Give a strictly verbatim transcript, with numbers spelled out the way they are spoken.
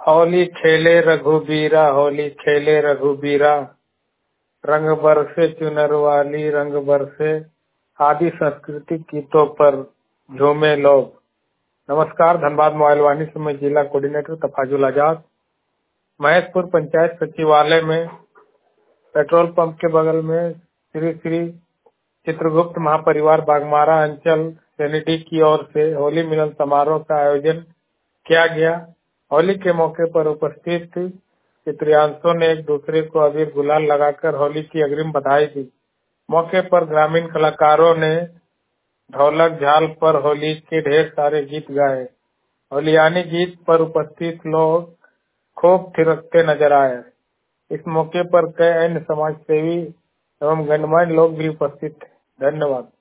होली खेले रघुबीरा, होली खेले रघुबीरा, रंग बरसे चुनर वाली, रंग बरसे आदि सांस्कृतिक गीतों पर झूमे लोग। नमस्कार, धनबाद मोबाइल वाहिनी से मैं जिला कोऑर्डिनेटर तफाजुल आजाद। महेशपुर पंचायत सचिवालय में पेट्रोल पंप के बगल में श्री श्री चित्रगुप्त महापरिवार बागमारा अंचल सेनेटी की ओर से होली मिलन समारोह का आयोजन किया गया। होली के मौके पर उपस्थित चित्रियांशों ने एक दूसरे को अबीर गुलाल लगाकर होली की अग्रिम बधाई दी। मौके पर ग्रामीण कलाकारों ने ढोलक झाल पर होली के ढेर सारे गीत गाए। होलियानी गीत पर उपस्थित लोग खूब थिरकते नजर आए। इस मौके पर कई अन्य समाज सेवी एवं गणमान्य लोग भी उपस्थित थे। धन्यवाद।